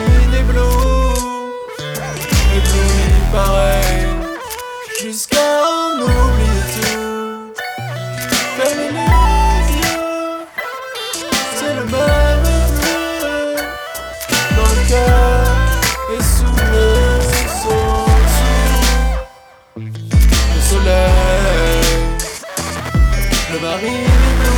marine éblouie pareil, jusqu'à en oublier tout. Fermez les yeux, c'est le même bleu dans le cœur et sous le soleil. Le marine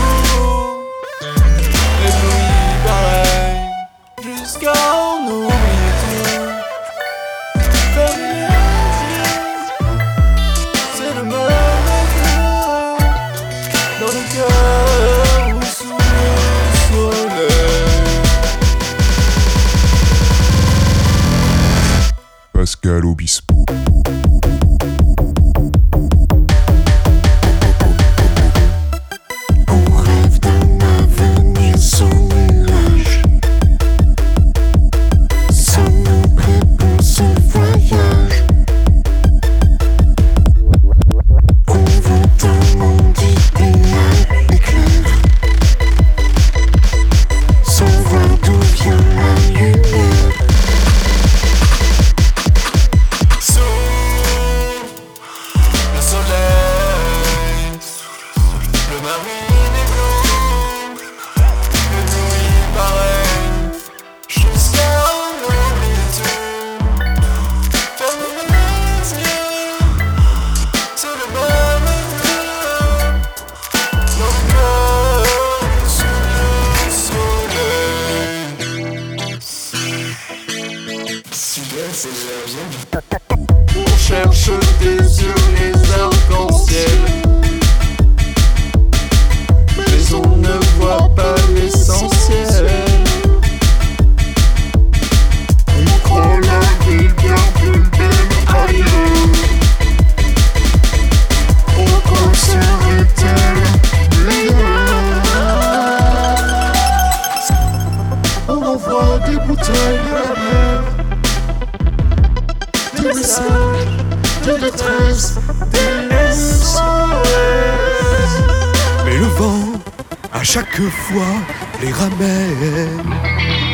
éblouit pareil, jusqu'à en oublier tout. Fermez les yeux, c'est le même bleu dans le cœur ou sous le soleil. Pascal Obispo. On cherche des yeux les arcs-en-ciel, mais on ne voit pas l'essentiel. On croit la vie bien plus belle ailleurs. Pourquoi serait-elle meilleure? On envoie des bouteilles à la mer, des messages de détresse, des SOS. Mais le vent, à chaque fois, les ramène.